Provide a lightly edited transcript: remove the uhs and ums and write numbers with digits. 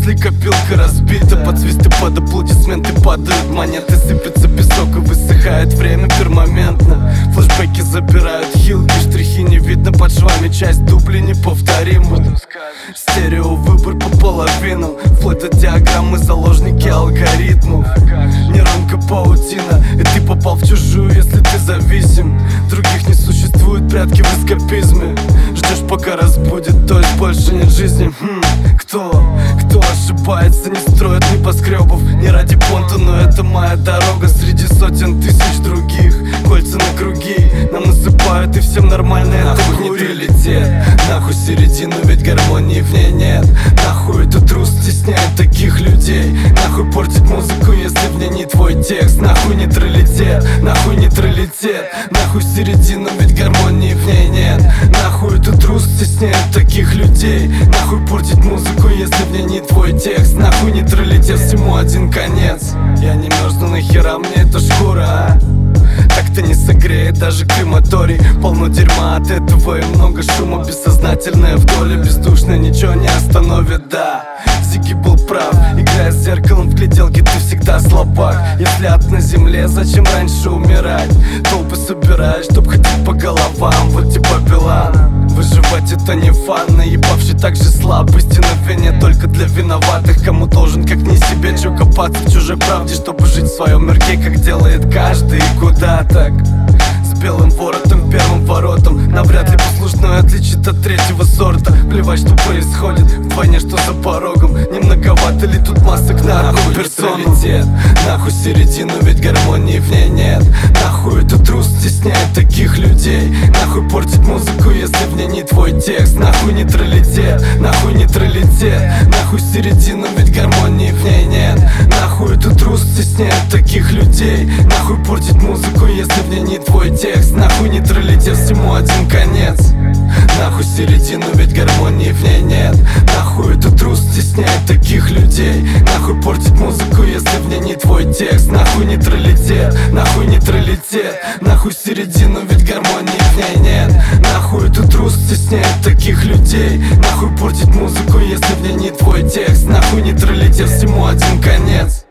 если копилка разбита. Под свисты, под аплодисменты падают монеты, сыпется песок и высыхает время пермоментно. Флэшбэки забирают хилки, штрихи не видно под швами, часть дубли неповторима. Стерео выбор по половинам, вплоть до диаграммы заложники алгоритмов. Нейронка паутина, и ты попал в чужую, если ты зависим. Других не существует, прятки в эскапизме. Ждешь, пока разбудит, то есть больше нет жизни. Кто ошибается, не строит небоскребов. Не ради понта, но это моя дорога среди сотен тысяч других. Кольца на круги нам насыпают, и всем нормально это курить. Нахуй середину, ведь гармонии в ней нет. Нахуй этот трус стесняет таких людей. Нахуй портить музыку, если в ней не твой текст. Нахуй нейтралитет, нахуй нейтралитет. Нахуй середину, ведь гармонии в ней нет. Нахуй этот трус стесняет таких людей. Нахуй портить музыку, если в ней не твой текст. Нахуй нейтралитет, всему один конец. Я не мерзну, нахера мне эта шкура, а? Так-то не согреет даже крематорий. Полно дерьма от этого и много шума. Бессознательное в доле, бездушное ничего не остановит, да. Зигги был прав, играя с зеркалом в гляделке, ты всегда слабак. Если ад на земле, зачем раньше умирать? Толпы собираешь, чтоб ходить по головам, вот типа Билана. Выживать это не фан, наебавший так же слабости на вине только для виноватых. Кому должен, как не себе, чё копаться в чужой правде, чтобы жить в своем мирке, как делает каждый. И куда так? С белым воротом, первым воротом. Навряд ли послушную отличит от третьего сорта. Плевать, что происходит, вдвойне, что за порогом. Не многовато ли тут масок на одну персону? Нахуй середину, ведь гармонии в ней нет. Нахуй этот трус стесняет таких людей. Нахуй портить музыку, если в ней не твой текст. Нахуй нейтралитет, нахуй нейтралитет. Нахуй середину, ведь гармонии в ней нет. Нахуй этот трус стесняет таких людей. Нахуй портить музыку, если в ней не твой текст. Нахуй нейтралитет, всему один конец. Нахуй середину, ведь гармонии в ней нет. Нахуй этот трус стесняет таких людей. Нахуй портить музыку, если в ней не твой текст. Нахуй нейтралитет, нахуй нейтралитет. Нахуй середину, ведь гармонии в ней нет. Нахуй этот трус стесняет таких людей. Нахуй портить музыку, если в ней не твой текст. Нахуй нейтралитет, всему один конец.